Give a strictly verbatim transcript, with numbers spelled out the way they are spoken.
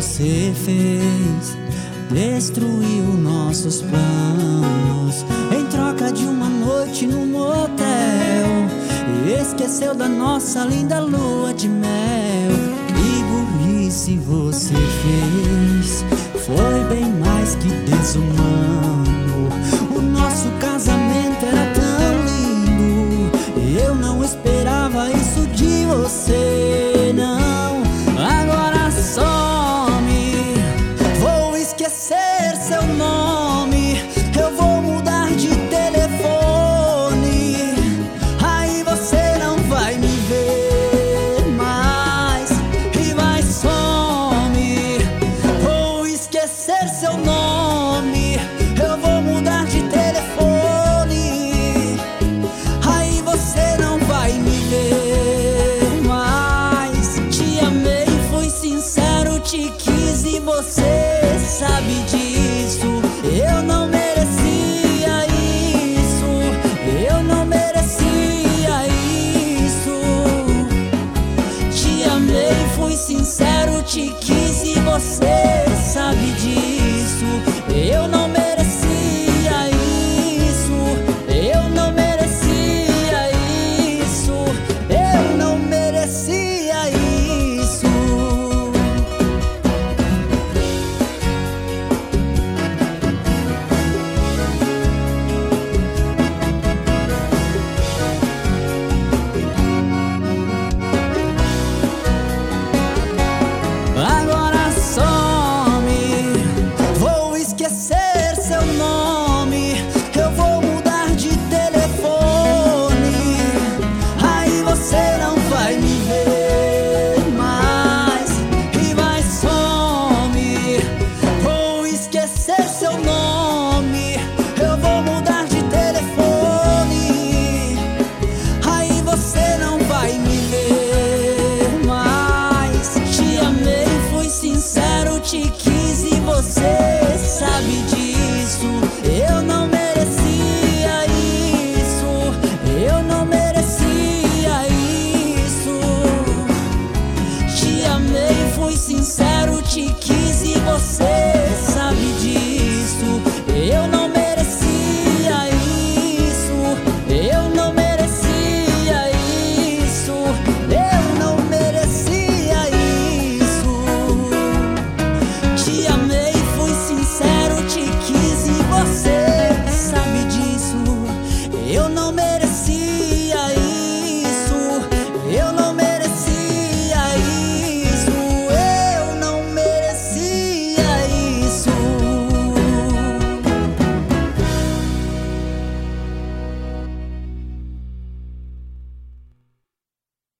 você fez destruiu nossos planos em troca de uma noite num motel, e esqueceu da nossa linda lua de mel. Que burrice você fez, foi bem mais que desumano. O nosso casamento era tão lindo, eu não esperava isso de você, não. Agora some, vou esquecer seu nome, eu vou mudar de telefone, aí você não vai me ver mais. E vai some, vou esquecer seu nome, eu vou mudar de telefone, aí você não vai me ver mais. Te amei, fui sincero, te quis e você sabe disso. Eu não merecia isso, eu não merecia isso. Te amei, fui sincero, te quis e você